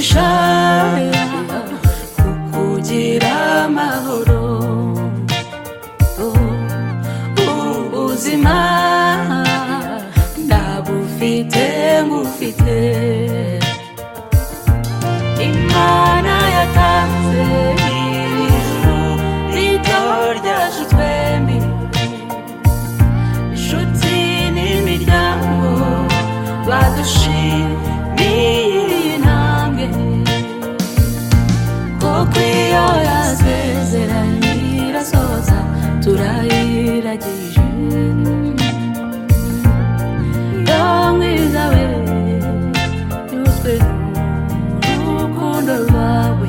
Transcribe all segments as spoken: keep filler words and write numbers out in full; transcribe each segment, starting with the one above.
umugisha kukugira amahoro ubuzima ndabufite ngufite Imana yatanze ijuru rito ryacu twembi inshuti n'imiryango badushimiye intambwe kuko iyo yasezeranye irasohoza turayiragije mwiza we yuzwe n'urukundo rwawe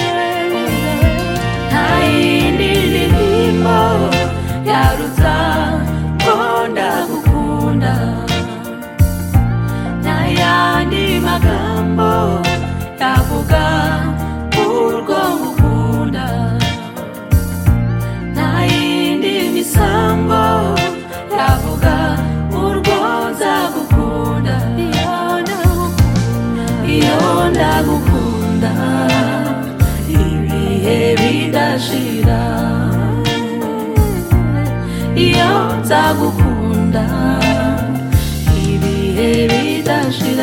nta yindi ndirimbo yaruta ko ndagukunda nta yandi magambo yavuga urwo ngukunda nta yindi misango yavuga urwo nzagukunda iyo ndagukunda ibihe bidashira iyo nzagukunda ibihe bidashira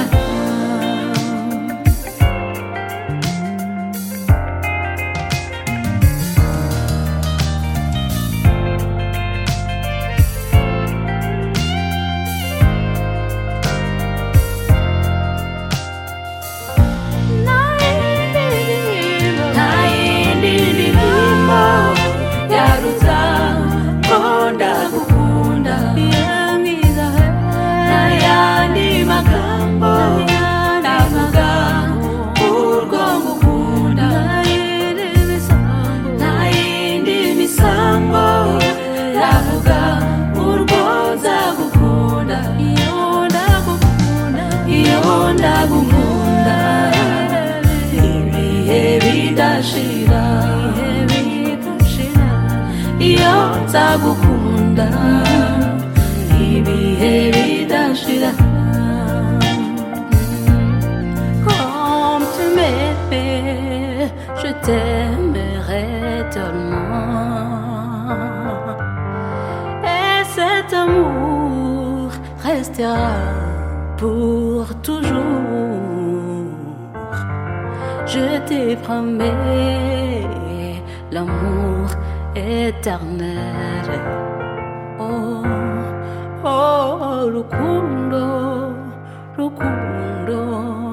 ndagukunda ibihe bidashira iyo nzagukunda ibihe bidashira comme tu m'aimais je t'aimerai tellement et cet amour restera pour toujours. Je te promets l'amour éternel. Oh, oh, Rukundo, Rukundo.